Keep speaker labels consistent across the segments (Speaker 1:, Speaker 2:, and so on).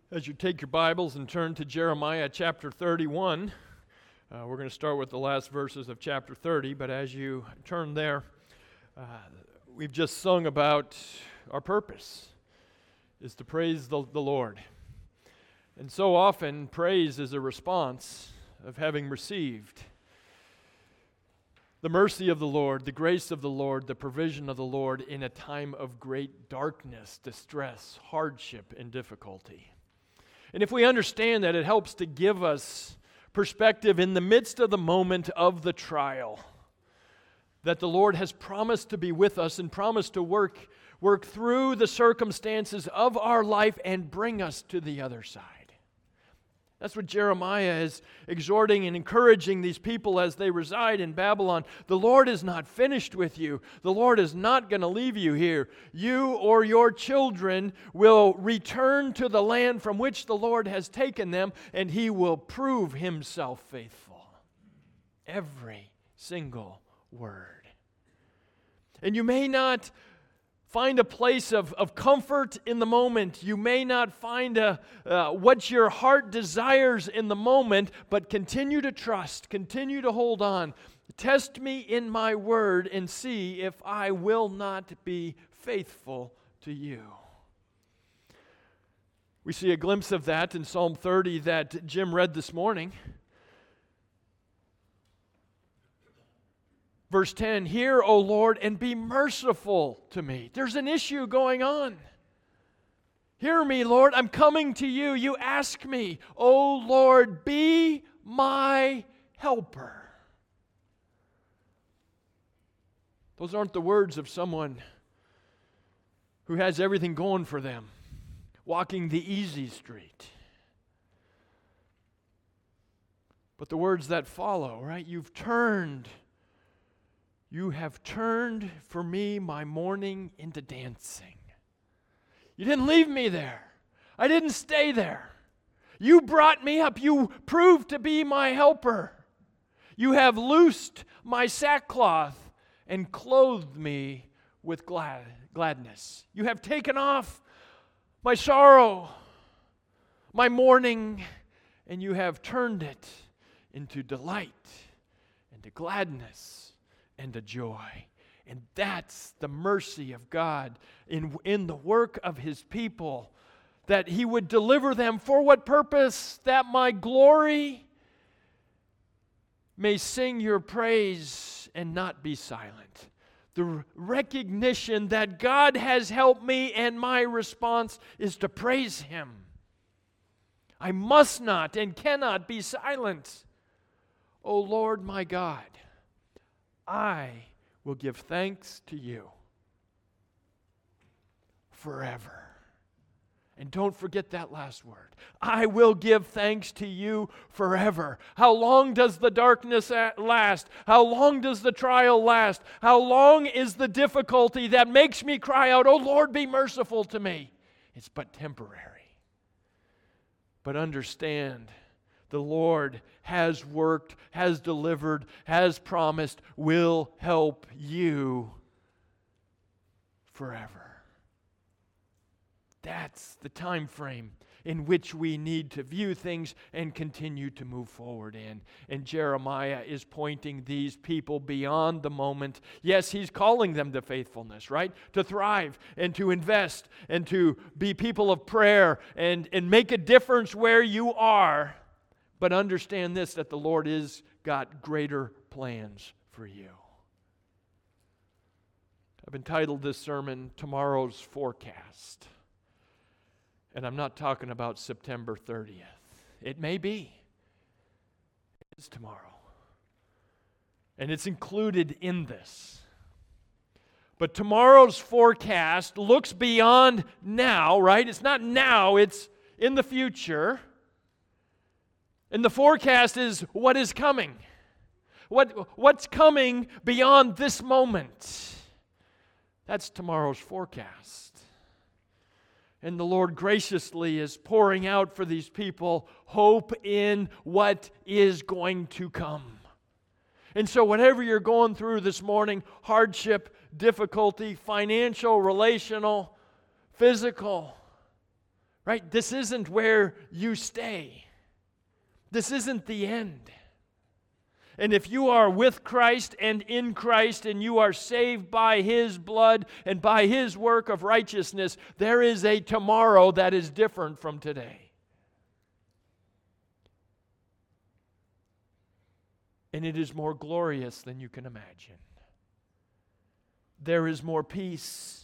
Speaker 1: As you take your Bibles and turn to Jeremiah chapter 31, we're going to start with the last verses of chapter 30, but as you turn there, we've just sung about our purpose is to praise the Lord. And so often, praise is a response of having received the mercy of the Lord, the grace of the Lord, the provision of the Lord in a time of great darkness, distress, hardship, and difficulty. And if we understand that, it helps to give us perspective in the midst of the moment of the trial, that the Lord has promised to be with us and promised to work through the circumstances of our life and bring us to the other side. That's what Jeremiah is exhorting and encouraging these people as they reside in Babylon. The Lord is not finished with you. The Lord is not going to leave you here. You or your children will return to the land from which the Lord has taken them, and He will prove Himself faithful. Every single word. And you may not find a place of comfort in the moment. You may not find what your heart desires in the moment, but continue to trust, continue to hold on. Test me in my word and see if I will not be faithful to you. We see a glimpse of that in Psalm 30 that Jim read this morning. Verse 10, hear, O Lord, and be merciful to me. There's an issue going on. Hear me, Lord, I'm coming to you. You ask me, O Lord, be my helper. Those aren't the words of someone who has everything going for them, walking the easy street. But the words that follow, right? You have turned for me my mourning into dancing. You didn't leave me there. I didn't stay there. You brought me up. You proved to be my helper. You have loosed my sackcloth and clothed me with gladness. You have taken off my sorrow, my mourning, and you have turned it into delight, into gladness, and a joy. And that's the mercy of God in the work of His people, that He would deliver them for what purpose? That my glory may sing your praise and not be silent. The recognition that God has helped me, and my response is to praise Him. I must not and cannot be silent. O Lord my God, I will give thanks to you forever. And don't forget that last word. I will give thanks to you forever. How long does the darkness last? How long does the trial last? How long is the difficulty that makes me cry out, "Oh Lord, be merciful to me"? It's but temporary. But understand, the Lord has worked, has delivered, has promised, will help you forever. That's the time frame in which we need to view things and continue to move forward in. And Jeremiah is pointing these people beyond the moment. Yes, he's calling them to faithfulness, right? To thrive and to invest and to be people of prayer and make a difference where you are. But understand this, that the Lord has got greater plans for you. I've entitled this sermon, Tomorrow's Forecast. And I'm not talking about September 30th. It may be. It is tomorrow. And it's included in this. But tomorrow's forecast looks beyond now, right? It's not now, it's in the future. And the forecast is what is coming. What's coming beyond this moment. That's tomorrow's forecast. And the Lord graciously is pouring out for these people hope in what is going to come. And so whatever you're going through this morning, hardship, difficulty, financial, relational, physical, Right? This isn't where you stay. This isn't the end. And if you are with Christ and in Christ and you are saved by His blood and by His work of righteousness, there is a tomorrow that is different from today. And it is more glorious than you can imagine. There is more peace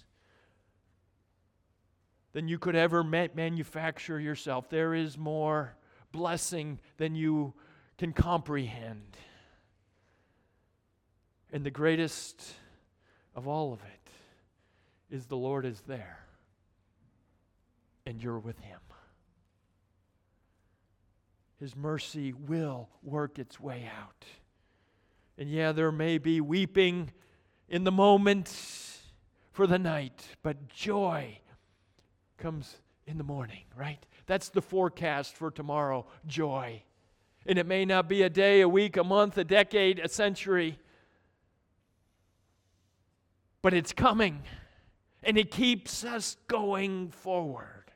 Speaker 1: than you could ever manufacture yourself. There is more blessing than you can comprehend. And the greatest of all of it is the Lord is there, and you're with Him. His mercy will work its way out. And yeah, there may be weeping in the moment for the night, but joy comes in the morning, right? That's the forecast for tomorrow, joy. And it may not be a day, a week, a month, a decade, a century, but it's coming, and it keeps us going forward.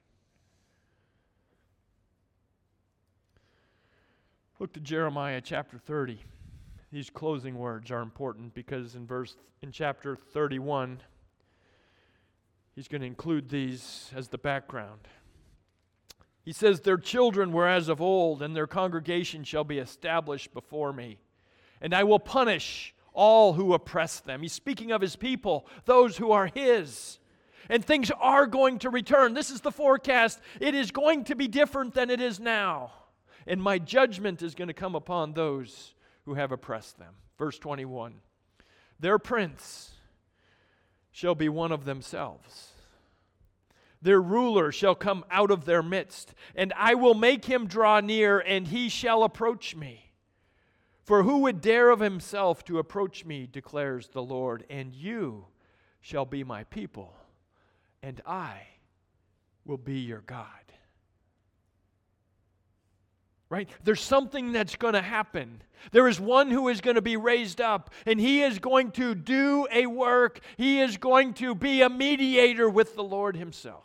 Speaker 1: Look to Jeremiah chapter 30. These closing words are important because in chapter 31, he's going to include these as the background. He says, "Their children were as of old, and their congregation shall be established before me. And I will punish all who oppress them." He's speaking of His people, those who are His. And things are going to return. This is the forecast. It is going to be different than it is now. And my judgment is going to come upon those who have oppressed them. Verse 21. "Their prince shall be one of themselves. Their ruler shall come out of their midst, and I will make him draw near, and he shall approach me. For who would dare of himself to approach me, declares the Lord, and you shall be my people, and I will be your God." Right? There's something that's going to happen. There is one who is going to be raised up, and He is going to do a work. He is going to be a mediator with the Lord Himself.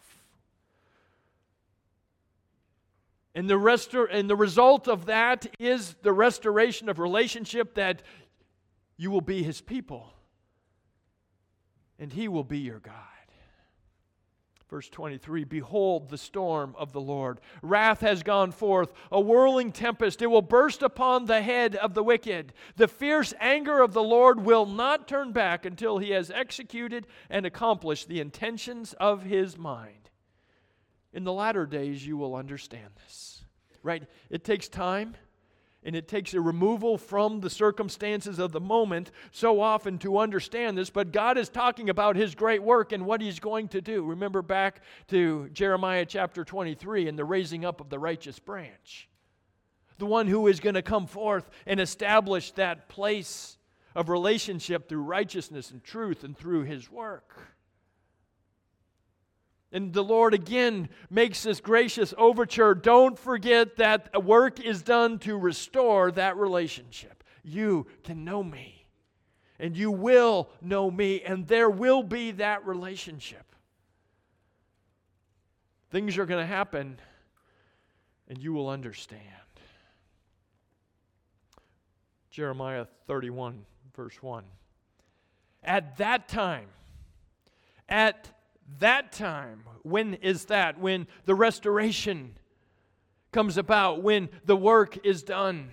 Speaker 1: And the result of that is the restoration of relationship, that you will be His people, and He will be your God. Verse 23, "Behold the storm of the Lord. Wrath has gone forth, a whirling tempest. It will burst upon the head of the wicked. The fierce anger of the Lord will not turn back until He has executed and accomplished the intentions of His mind." In the latter days you will understand this. Right? It takes time, and it takes a removal from the circumstances of the moment so often to understand this, but God is talking about His great work and what He's going to do. Remember back to Jeremiah chapter 23 and the raising up of the righteous branch. The one who is going to come forth and establish that place of relationship through righteousness and truth and through His work. And the Lord again makes this gracious overture. Don't forget that a work is done to restore that relationship. You can know me, and you will know me, and there will be that relationship. Things are going to happen, and you will understand. Jeremiah 31, verse 1. At that time, when is that? When the restoration comes about, when the work is done.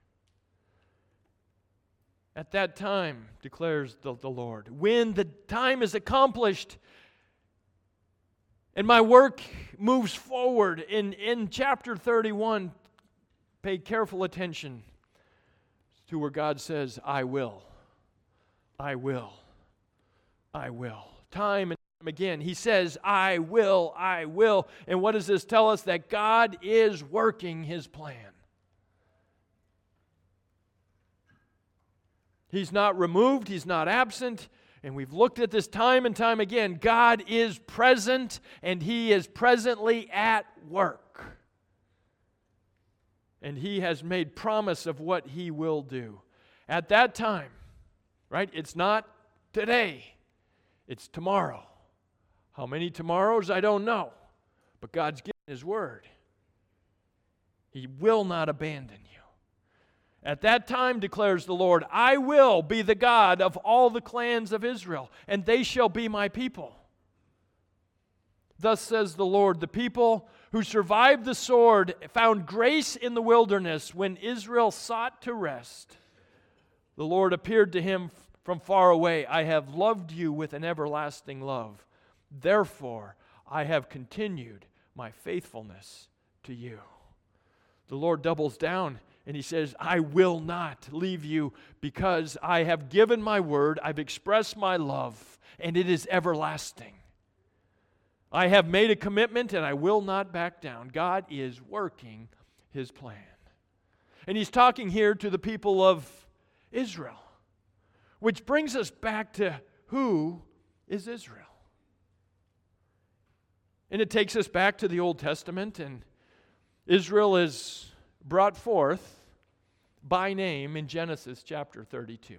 Speaker 1: At that time, declares the Lord, when the time is accomplished and my work moves forward. In chapter 31, pay careful attention to where God says, I will. I will. I will. Time and time again, He says, I will, I will. And what does this tell us? That God is working His plan. He's not removed, He's not absent. And we've looked at this time and time again. God is present, and He is presently at work. And He has made promise of what He will do. At that time, right? It's not today. It's tomorrow. How many tomorrows? I don't know. But God's given His word. He will not abandon you. At that time, declares the Lord, I will be the God of all the clans of Israel, and they shall be my people. Thus says the Lord, the people who survived the sword found grace in the wilderness when Israel sought to rest. The Lord appeared to him from far away. I have loved you with an everlasting love. Therefore, I have continued my faithfulness to you. The Lord doubles down and He says, I will not leave you because I have given my word, I've expressed my love, and it is everlasting. I have made a commitment and I will not back down. God is working His plan. And He's talking here to the people of Israel, which brings us back to who is Israel. And it takes us back to the Old Testament, and Israel is brought forth by name in Genesis chapter 32.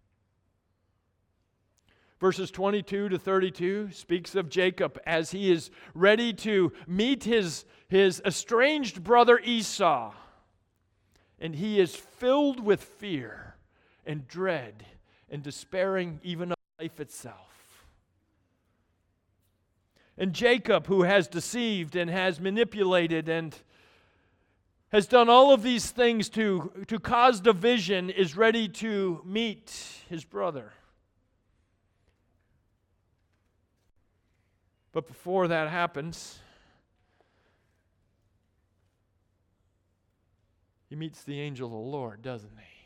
Speaker 1: Verses 22 to 32 speaks of Jacob as he is ready to meet his estranged brother Esau. And he is filled with fear and dread and despairing even of life itself. And Jacob, who has deceived and has manipulated and has done all of these things to cause division, is ready to meet his brother. But before that happens, he meets the angel of the Lord, doesn't he?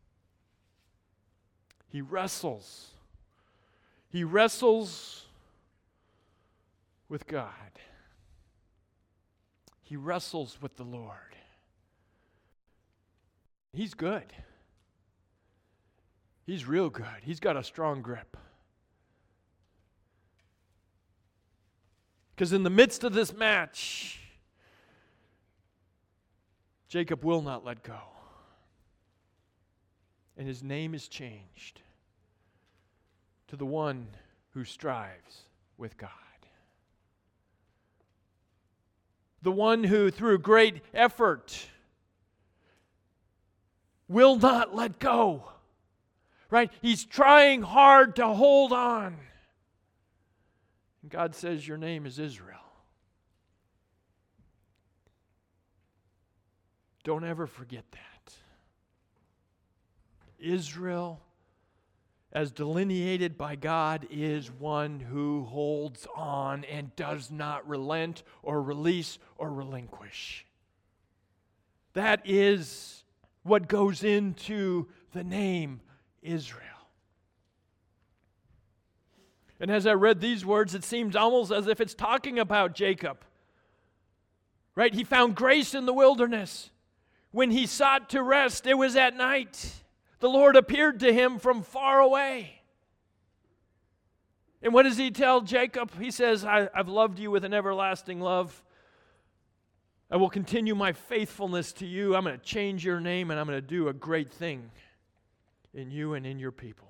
Speaker 1: He wrestles. He wrestles with God. He wrestles with the Lord. He's good. He's real good. He's got a strong grip. Because in the midst of this match, Jacob will not let go. And his name is changed to the one who strives with God. The one who, through great effort, will not let go. Right? He's trying hard to hold on. And God says, your name is Israel. Don't ever forget that. Israel, as delineated by God, is one who holds on and does not relent or release or relinquish. That is what goes into the name Israel. And as I read these words, it seems almost as if it's talking about Jacob. Right? He found grace in the wilderness. When he sought to rest, it was at night. The Lord appeared to him from far away. And what does he tell Jacob? He says, I've loved you with an everlasting love. I will continue my faithfulness to you. I'm going to change your name, and I'm going to do a great thing in you and in your people.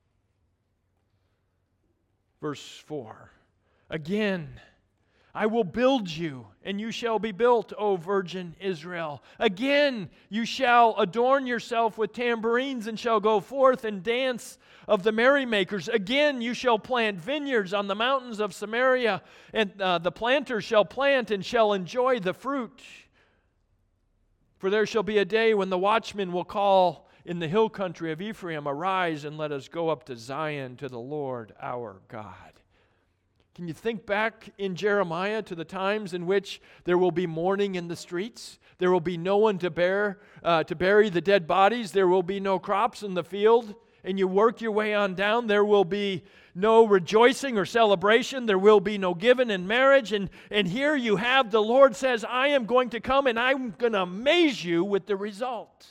Speaker 1: Verse 4. Again, I will build you, and you shall be built, O virgin Israel. Again, you shall adorn yourself with tambourines, and shall go forth and dance of the merrymakers. Again, you shall plant vineyards on the mountains of Samaria, and the planters shall plant and shall enjoy the fruit. For there shall be a day when the watchman will call in the hill country of Ephraim, arise and let us go up to Zion, to the Lord our God. Can you think back in Jeremiah to the times in which there will be mourning in the streets? There will be no one to bury the dead bodies. There will be no crops in the field. And you work your way on down. There will be no rejoicing or celebration. There will be no giving in marriage. And here you have the Lord says, I am going to come and I'm going to amaze you with the result.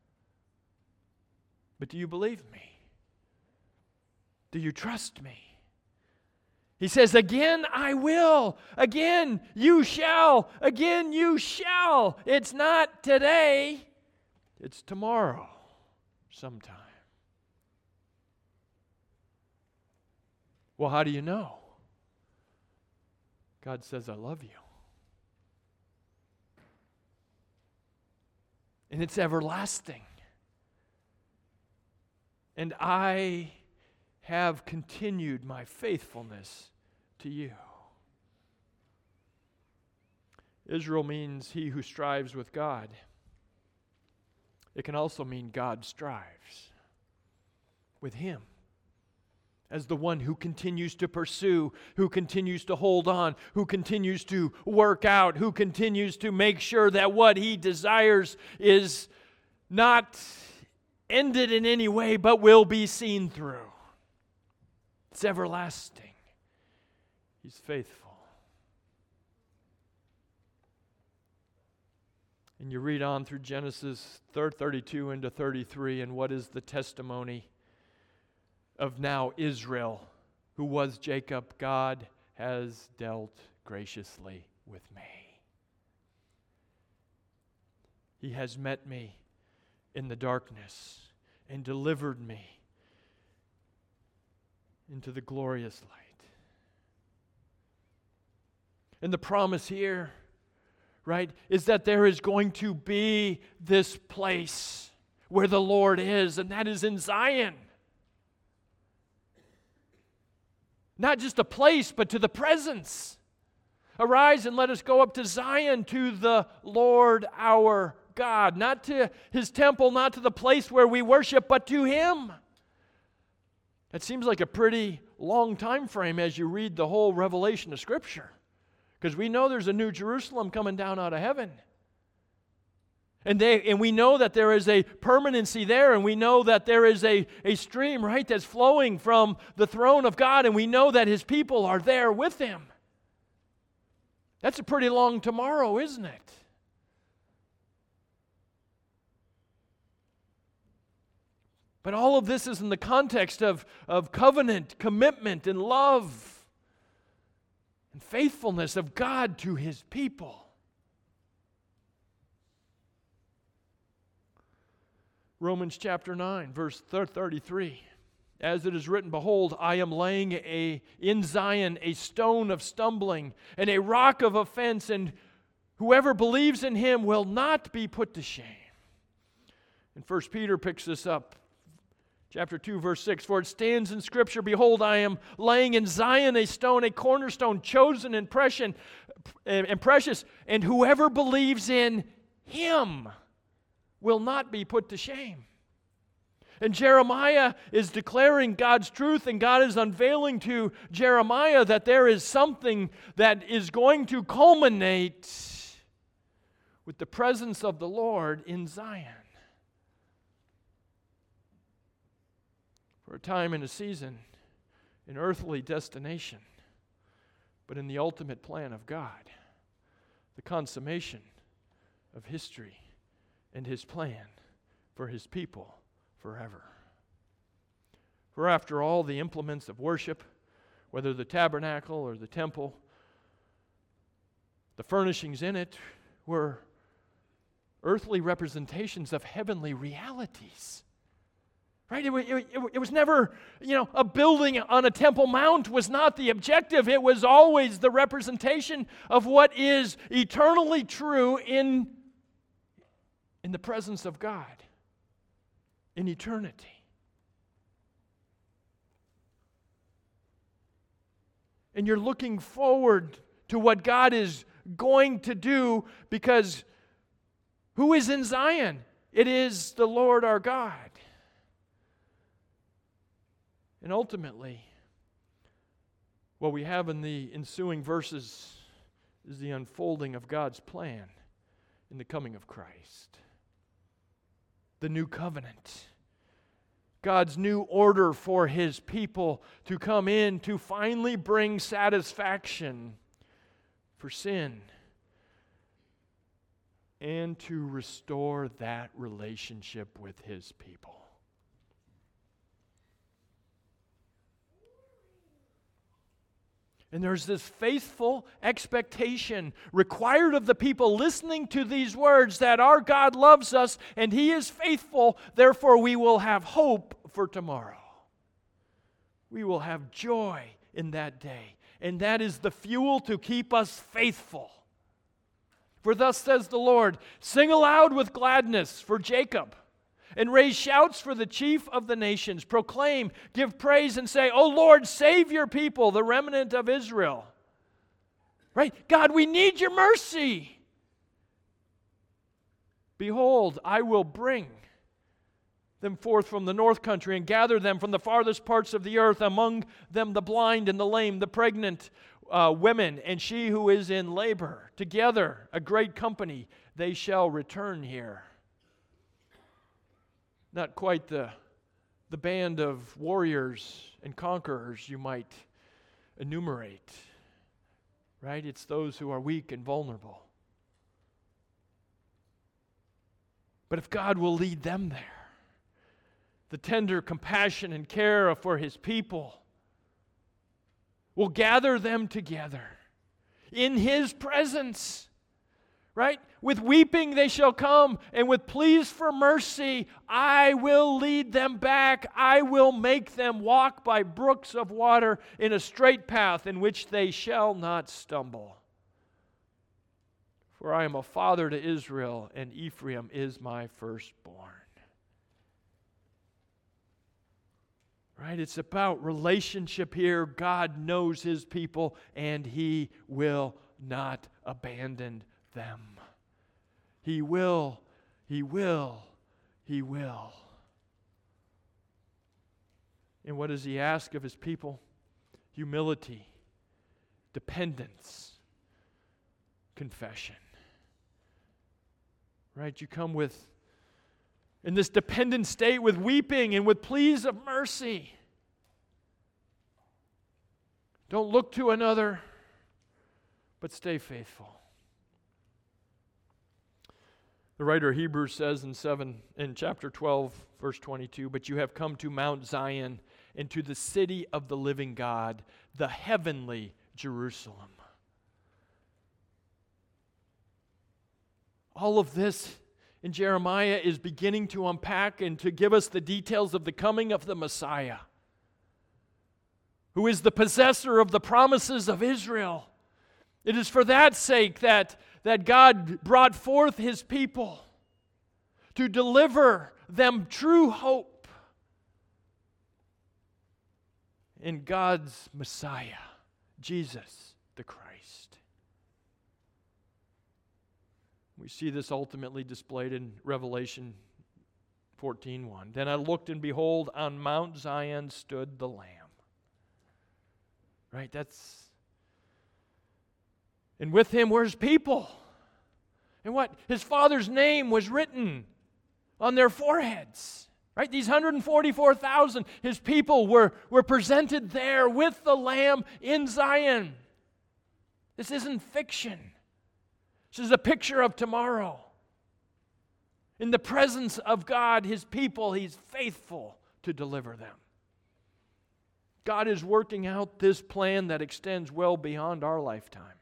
Speaker 1: But do you believe me? Do you trust me? He says, again, I will. Again, you shall. Again, you shall. It's not today. It's tomorrow sometime. Well, how do you know? God says, I love you. and it's everlasting. And I have continued my faithfulness to you. Israel means he who strives with God. It can also mean God strives with him as the one who continues to pursue, who continues to hold on, who continues to work out, who continues to make sure that what he desires is not ended in any way, but will be seen through. It's everlasting. He's faithful. And you read on through Genesis 32 into 33, and what is the testimony of now Israel, who was Jacob? God has dealt graciously with me. He has met me in the darkness and delivered me into the glorious light. And the promise here, right, is that there is going to be this place where the Lord is, and that is in Zion. Not just a place, but to the presence. Arise and let us go up to Zion, to the Lord our God. Not to his temple, not to the place where we worship, but to him. It seems like a pretty long time frame as you read the whole revelation of Scripture. Because we know there's a new Jerusalem coming down out of heaven. And we know that there is a permanency there, and we know that there is a stream, right, that's flowing from the throne of God, and we know that his people are there with him. That's a pretty long tomorrow, isn't it? But all of this is in the context of covenant, commitment, and love, and faithfulness of God to his people. Romans chapter 9, verse 33. As it is written, behold, I am laying in Zion a stone of stumbling and a rock of offense, and whoever believes in him will not be put to shame. And 1 Peter picks this up. Chapter 2, verse 6, for it stands in Scripture, behold, I am laying in Zion a stone, a cornerstone, chosen and precious, and whoever believes in him will not be put to shame. And Jeremiah is declaring God's truth, and God is unveiling to Jeremiah that there is something that is going to culminate with the presence of the Lord in Zion. For a time and a season, an earthly destination, but in the ultimate plan of God, the consummation of history and his plan for his people forever. For after all, the implements of worship, whether the tabernacle or the temple, the furnishings in it were earthly representations of heavenly realities. Right? It was never, a building on a Temple Mount was not the objective. It was always the representation of what is eternally true in the presence of God, in eternity. And you're looking forward to what God is going to do, because who is in Zion? It is the Lord our God. And ultimately, what we have in the ensuing verses is the unfolding of God's plan in the coming of Christ. The new covenant. God's new order for his people to come in to finally bring satisfaction for sin and to restore that relationship with his people. And there's this faithful expectation required of the people listening to these words that our God loves us and he is faithful, therefore we will have hope for tomorrow. We will have joy in that day, and that is the fuel to keep us faithful. For thus says the Lord, sing aloud with gladness for Jacob, and raise shouts for the chief of the nations. Proclaim, give praise, and say, O Lord, save your people, the remnant of Israel. Right? God, we need your mercy. Behold, I will bring them forth from the north country and gather them from the farthest parts of the earth, among them the blind and the lame, the pregnant women, and she who is in labor. Together, a great company, they shall return here. Not quite the band of warriors and conquerors you might enumerate, right? It's those who are weak and vulnerable. But if God will lead them there, the tender compassion and care for His people will gather them together in His presence, right? With weeping they shall come, and with pleas for mercy I will lead them back. I will make them walk by brooks of water in a straight path in which they shall not stumble. For I am a father to Israel, and Ephraim is my firstborn. Right? It's about relationship here. God knows His people, and He will not abandon them. He will. He will. He will. And what does He ask of His people? Humility, dependence, confession. Right? You come with, in this dependent state, with weeping and with pleas of mercy. Don't look to another, but stay faithful. The writer of Hebrews says in chapter 12, verse 22, but you have come to Mount Zion and to the city of the living God, the heavenly Jerusalem. All of this in Jeremiah is beginning to unpack and to give us the details of the coming of the Messiah, who is the possessor of the promises of Israel. It is for that sake that God brought forth His people to deliver them true hope in God's Messiah, Jesus the Christ. We see this ultimately displayed in Revelation 14:1. Then I looked, and behold, on Mount Zion stood the Lamb. Right? And with Him were His people. And what? His Father's name was written on their foreheads. Right? These 144,000, His people were presented there with the Lamb in Zion. This isn't fiction. This is a picture of tomorrow. In the presence of God, His people, He's faithful to deliver them. God is working out this plan that extends well beyond our lifetime.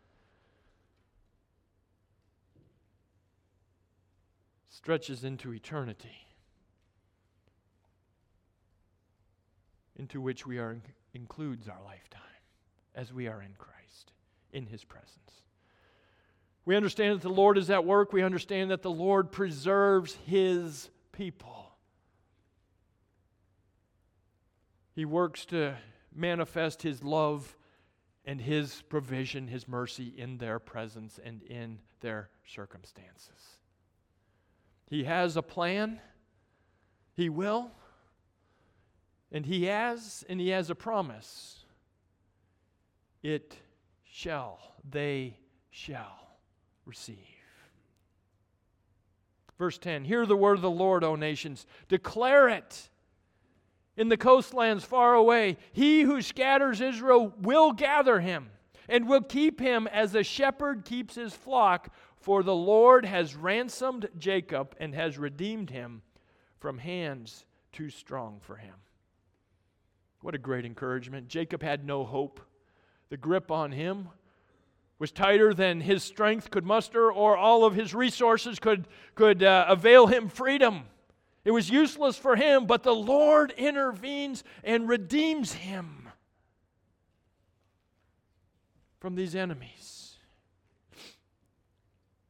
Speaker 1: Stretches into eternity, into which includes our lifetime, as we are in Christ, in His presence. We understand that the Lord is at work. We understand that the Lord preserves His people. He works to manifest His love and His provision, His mercy in their presence and in their circumstances. He has a plan. He will. And He has a promise. They shall receive. Verse 10, hear the word of the Lord, O nations. Declare it in the coastlands far away. He who scatters Israel will gather him and will keep him as a shepherd keeps his flock. For the Lord has ransomed Jacob and has redeemed him from hands too strong for him. What a great encouragement. Jacob had no hope. The grip on him was tighter than his strength could muster, or all of his resources could avail him freedom. It was useless for him, but the Lord intervenes and redeems him from these enemies.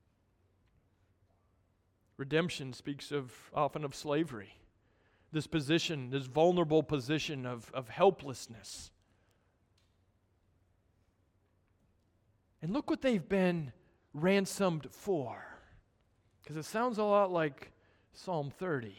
Speaker 1: Redemption speaks often of slavery. This position, this vulnerable position of helplessness. And look what they've been ransomed for. Because it sounds a lot like Psalm 30.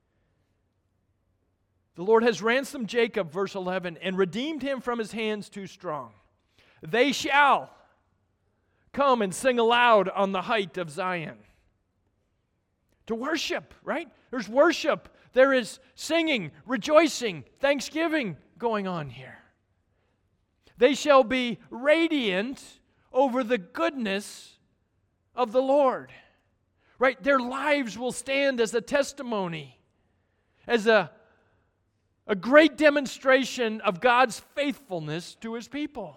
Speaker 1: The Lord has ransomed Jacob, verse 11, and redeemed him from his hands too strong. They shall come and sing aloud on the height of Zion. To worship, right? There's worship. There is singing, rejoicing, thanksgiving going on here. They shall be radiant over the goodness of the Lord. Right? Their lives will stand as a testimony, as a great demonstration of God's faithfulness to His people.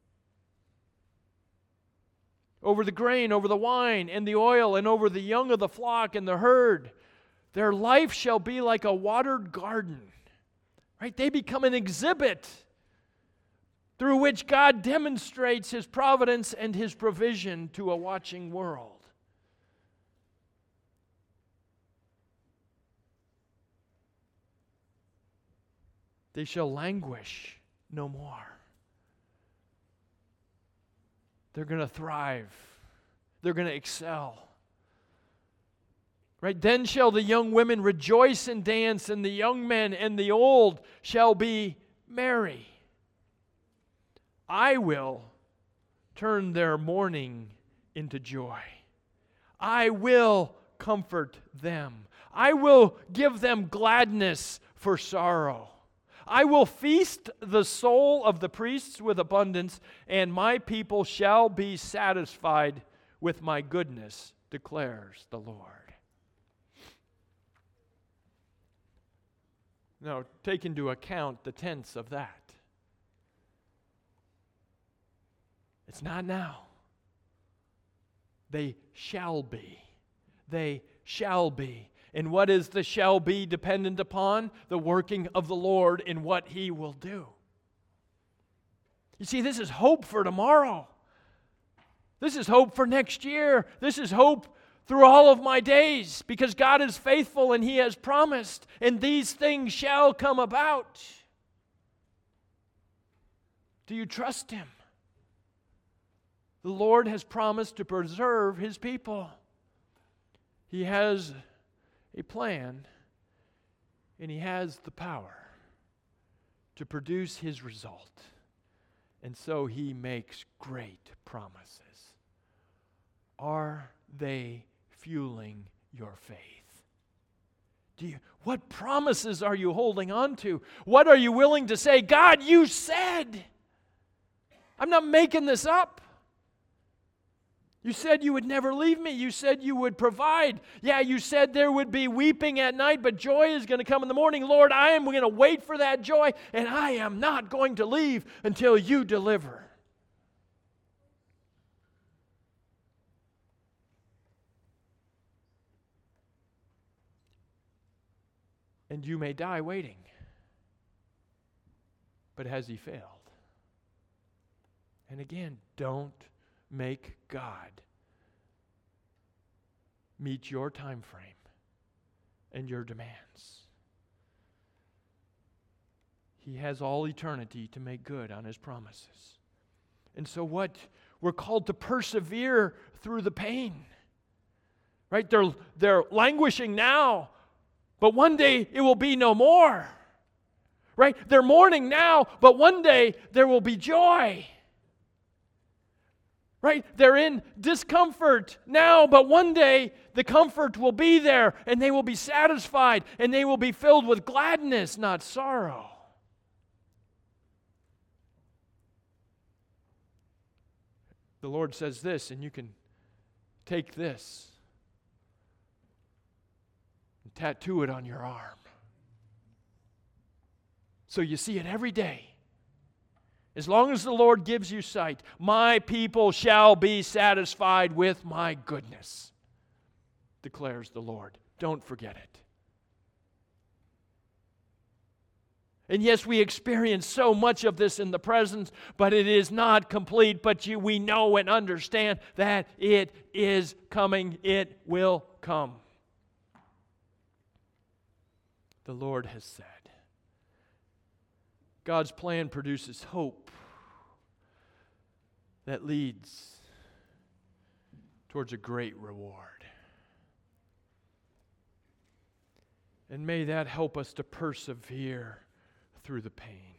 Speaker 1: Over the grain, over the wine, and the oil, and over the young of the flock and the herd. Their life shall be like a watered garden. Right? They become an exhibit through which God demonstrates His providence and His provision to a watching world. They shall languish no more. They're going to thrive. They're going to excel. Right? Then shall the young women rejoice and dance, and the young men and the old shall be merry. I will turn their mourning into joy. I will comfort them. I will give them gladness for sorrow. I will feast the soul of the priests with abundance, and my people shall be satisfied with my goodness, declares the Lord. Now, take into account the tense of that. It's not now. They shall be. They shall be. And what is the shall be dependent upon? The working of the Lord in what He will do. You see, this is hope for tomorrow. This is hope for next year. This is hope through all of my days, because God is faithful and He has promised, and these things shall come about. Do you trust Him? The Lord has promised to preserve His people. He has a plan, and He has the power to produce His result. And so He makes great promises. Are they fueling your faith? What promises are you holding on to? What are you willing to say? God, you said. I'm not making this up. You said you would never leave me. You said you would provide. Yeah, you said there would be weeping at night, but joy is going to come in the morning. Lord, I am going to wait for that joy, and I am not going to leave until you deliver. And you may die waiting. But has He failed? And again, don't make God meet your time frame and your demands. He has all eternity to make good on His promises. And so what? We're called to persevere through the pain. Right? They're languishing now, but one day it will be no more. Right? They're mourning now, but one day there will be joy. Right? They're in discomfort now, but one day the comfort will be there, and they will be satisfied, and they will be filled with gladness, not sorrow. The Lord says this, and you can take this and tattoo it on your arm, so you see it every day. As long as the Lord gives you sight, my people shall be satisfied with my goodness, declares the Lord. Don't forget it. And yes, we experience so much of this in the present, but it is not complete. But we know and understand that it is coming. It will come. the Lord has said. God's plan produces hope that leads towards a great reward. And may that help us to persevere through the pain.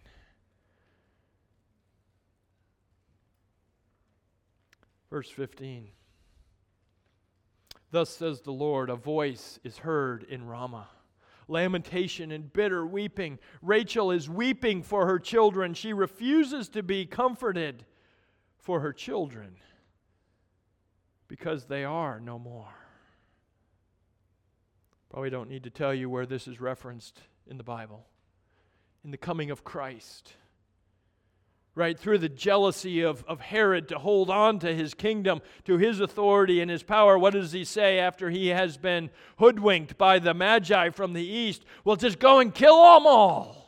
Speaker 1: Verse 15. Thus says the Lord, a voice is heard in Ramah, lamentation and bitter weeping. Rachel is weeping for her children. She refuses to be comforted for her children because they are no more. Probably don't need to tell you where this is referenced in the Bible. In the coming of Christ. Right, through the jealousy of Herod to hold on to his kingdom, to his authority and his power. What does he say after he has been hoodwinked by the Magi from the east? Well, just go and kill them all.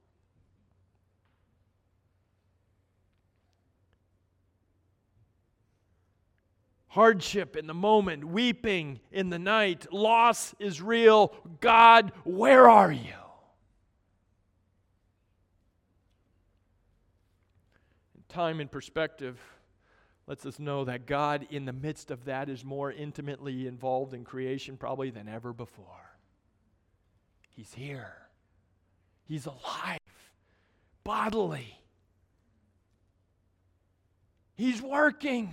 Speaker 1: Hardship in the moment, weeping in the night, loss is real. God, where are you? Time and perspective lets us know that God, in the midst of that, is more intimately involved in creation probably than ever before. He's here. He's alive, bodily. He's working.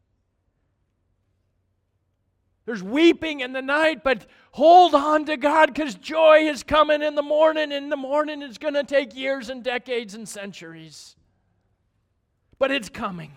Speaker 1: There's weeping in the night, but hold on to God because joy is coming in the morning, and the morning is going to take years and decades and centuries. But it's coming.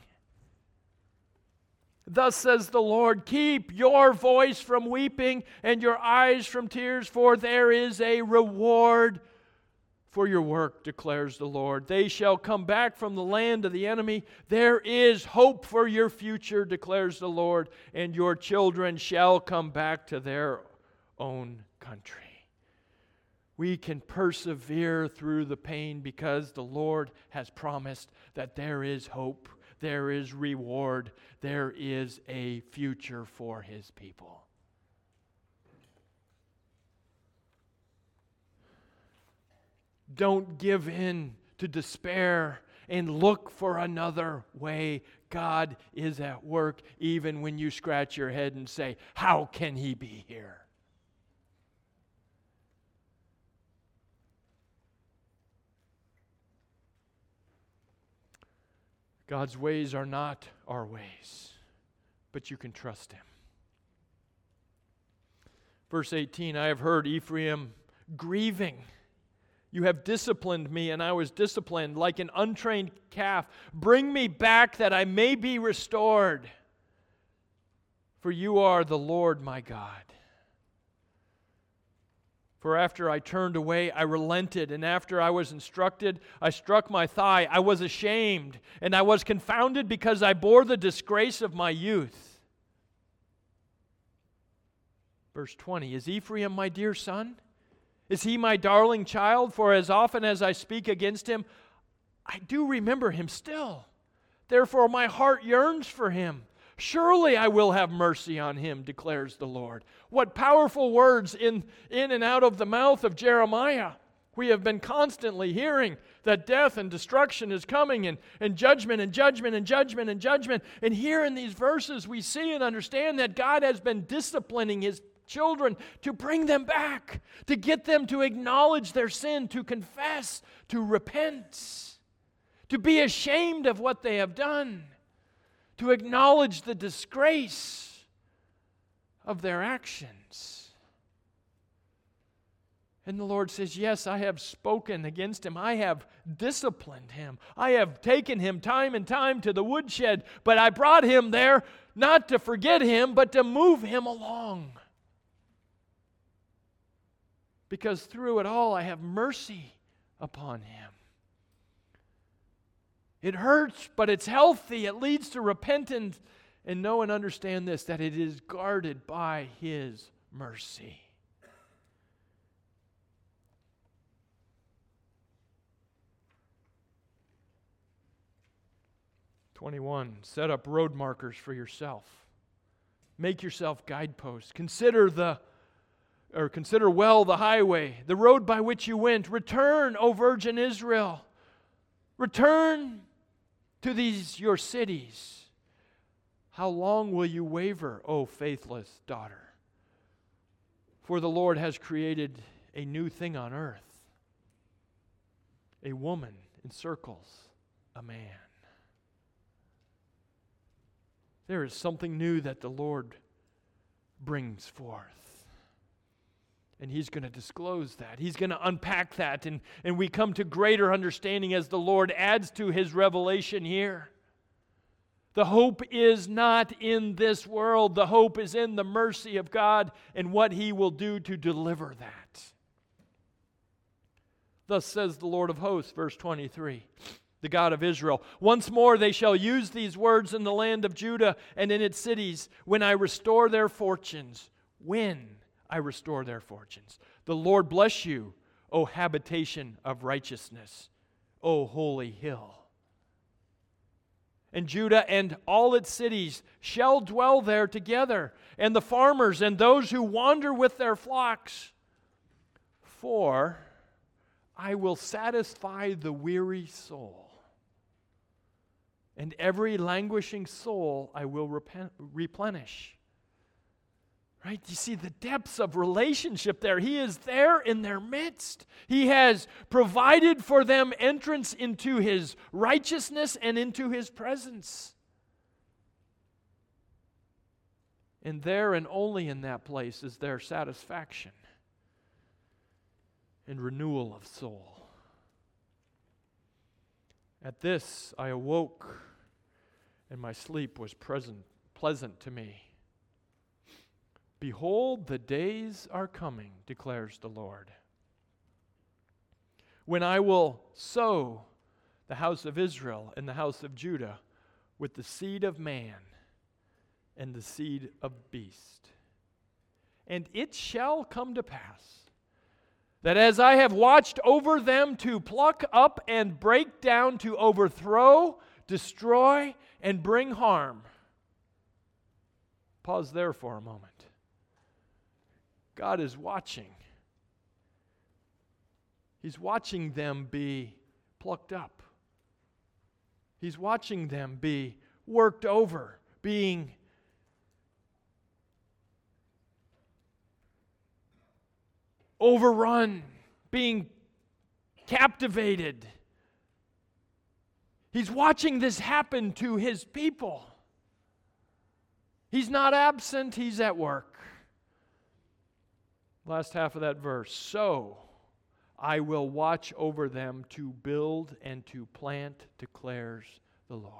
Speaker 1: Thus says the Lord, keep your voice from weeping and your eyes from tears, for there is a reward for your work, declares the Lord. They shall come back from the land of the enemy. There is hope for your future, declares the Lord, and your children shall come back to their own country. We can persevere through the pain because the Lord has promised that there is hope, there is reward, there is a future for His people. Don't give in to despair and look for another way. God is at work even when you scratch your head and say, how can He be here? God's ways are not our ways, but you can trust Him. Verse 18, I have heard Ephraim grieving. You have disciplined me, and I was disciplined like an untrained calf. Bring me back that I may be restored. For you are the Lord my God. For after I turned away, I relented, and after I was instructed, I struck my thigh. I was ashamed, and I was confounded because I bore the disgrace of my youth. Verse 20, is Ephraim my dear son? Is he my darling child? For as often as I speak against him, I do remember him still. Therefore my heart yearns for him. Surely I will have mercy on him, declares the Lord. What powerful words in and out of the mouth of Jeremiah. We have been constantly hearing that death and destruction is coming, and judgment and judgment and judgment and judgment. And here in these verses we see and understand that God has been disciplining His children to bring them back, to get them to acknowledge their sin, to confess, to repent, to be ashamed of what they have done, to acknowledge the disgrace of their actions. And the Lord says, yes, I have spoken against him. I have disciplined him. I have taken him time and time to the woodshed, but I brought him there not to forget him, but to move him along. Because through it all, I have mercy upon him. It hurts, but it's healthy. It leads to repentance. And know and understand this, that it is guarded by His mercy. Set up road markers for yourself. Make yourself guideposts. Consider the or consider well the highway, the road by which you went. Return, O virgin Israel. Return to these your cities. How long will you waver, O faithless daughter? For the Lord has created a new thing on earth. A woman encircles a man. There is something new that the Lord brings forth. And He's going to disclose that. He's going to unpack that. And we come to greater understanding as the Lord adds to His revelation here. The hope is not in this world. The hope is in the mercy of God and what He will do to deliver that. Thus says the Lord of hosts, verse 23, the God of Israel. Once more they shall use these words in the land of Judah and in its cities when I restore their fortunes. When I restore their fortunes. The Lord bless you, O habitation of righteousness, O holy hill. And Judah and all its cities shall dwell there together, and the farmers and those who wander with their flocks. For I will satisfy the weary soul, and every languishing soul I will replenish. Right? You see the depths of relationship there. He is there in their midst. He has provided for them entrance into His righteousness and into His presence. And there and only in that place is their satisfaction and renewal of soul. At this I awoke, and my sleep was pleasant to me. Behold, the days are coming, declares the Lord, when I will sow the house of Israel and the house of Judah with the seed of man and the seed of beast. And it shall come to pass that as I have watched over them to pluck up and break down, to overthrow, destroy, and bring harm. Pause there for a moment. God is watching. He's watching them be plucked up. He's watching them be worked over, being overrun, being captivated. He's watching this happen to His people. He's not absent, He's at work. Last half of that verse. So I will watch over them to build and to plant, declares the Lord.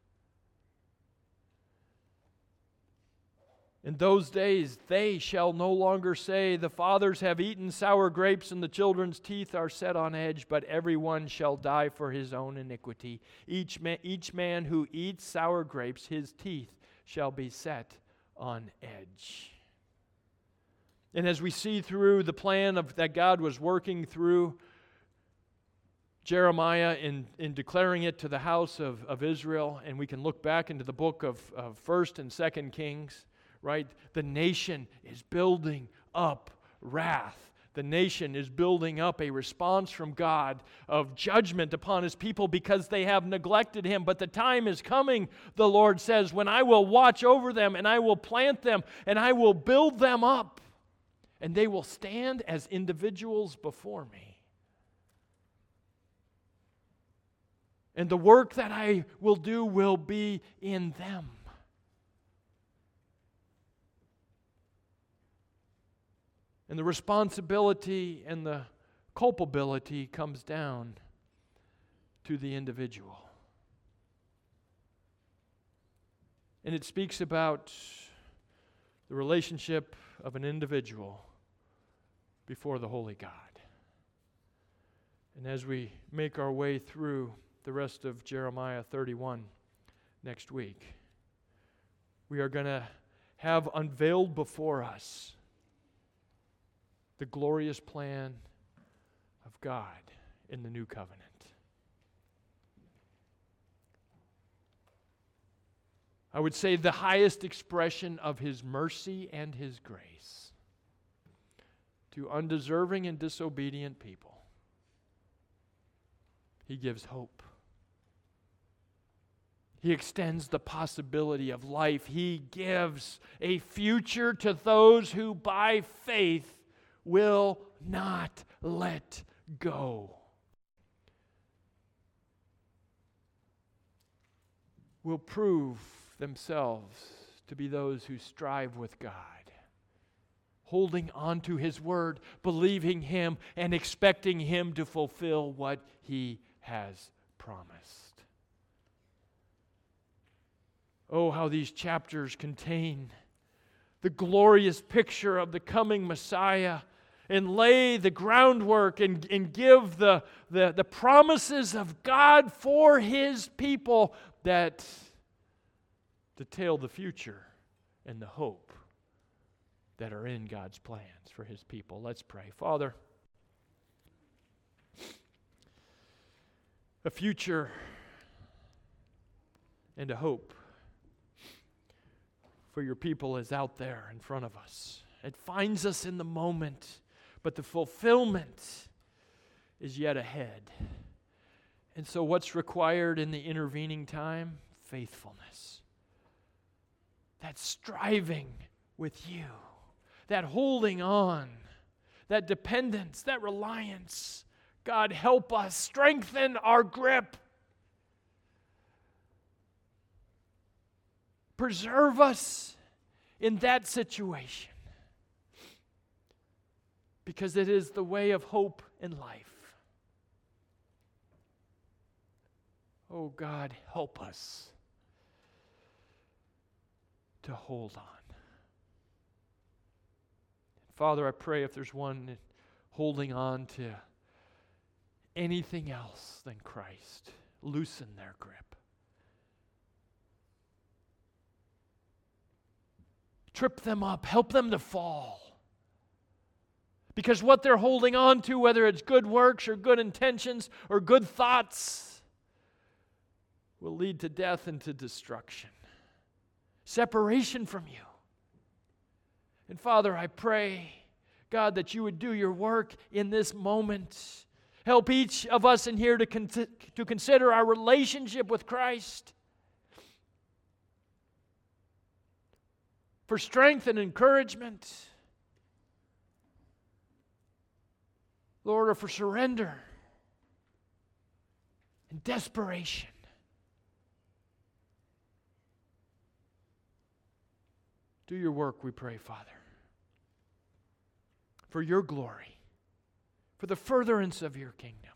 Speaker 1: In those days they shall no longer say, the fathers have eaten sour grapes and the children's teeth are set on edge, but everyone shall die for his own iniquity. Each man who eats sour grapes, his teeth shall be set on edge. And as we see through the plan that God was working through Jeremiah in declaring it to the house of Israel, and we can look back into the book of 1st and 2nd Kings, right? The nation is building up wrath. The nation is building up a response from God of judgment upon His people because they have neglected Him. But the time is coming, the Lord says, when I will watch over them and I will plant them and I will build them up. And they will stand as individuals before me. And the work that I will do will be in them. And the responsibility and the culpability comes down to the individual. And it speaks about the relationship of an individual before the holy God. And as we make our way through the rest of Jeremiah 31 next week, we are going to have unveiled before us the glorious plan of God in the new covenant. I would say the highest expression of His mercy and His grace. to undeserving and disobedient people. He gives hope. He extends the possibility of life. He gives a future to those who by faith will not let go. Will prove themselves to be those who strive with God, holding on to His word, believing Him, and expecting Him to fulfill what He has promised. Oh, how these chapters contain the glorious picture of the coming Messiah and lay the groundwork and give the promises of God for His people that detail the future and the hope that are in God's plans for His people. Let's pray. Father, a future and a hope for your people is out there in front of us. It finds us in the moment, but the fulfillment is yet ahead. And so what's required in the intervening time? Faithfulness. That striving with you, that holding on, that dependence, that reliance. God, help us, strengthen our grip. Preserve us in that situation, because it is the way of hope and life. Oh God, help us to hold on. Father, I pray if there's one holding on to anything else than Christ, loosen their grip. Trip them up, help them to fall. Because what they're holding on to, whether it's good works or good intentions or good thoughts, will lead to death and to destruction. Separation from you. And Father, I pray, God, that you would do your work in this moment. Help each of us in here to consider our relationship with Christ. For strength and encouragement. Lord, or for surrender and desperation. Do your work, we pray, Father. For your glory. For the furtherance of your kingdom.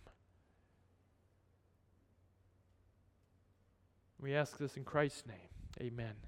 Speaker 1: We ask this in Christ's name. Amen.